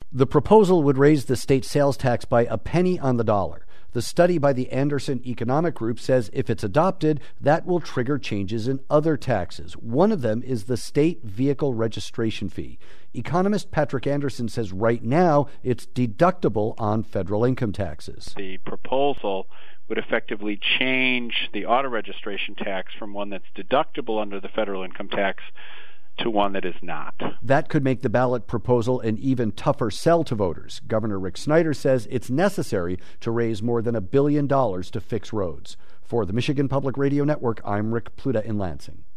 The proposal would raise the state sales tax by a penny on the dollar. The study by the Anderson Economic Group says if it's adopted, that will trigger changes in other taxes. One of them is the state vehicle registration fee. Economist Patrick Anderson says right now it's deductible on federal income taxes. The proposal would effectively change the auto registration tax from one that's deductible under the federal income tax to one that is not. That could make the ballot proposal an even tougher sell to voters. Governor Rick Snyder says it's necessary to raise more than $1 billion to fix roads. For the Michigan Public Radio Network, I'm Rick Pluta in Lansing.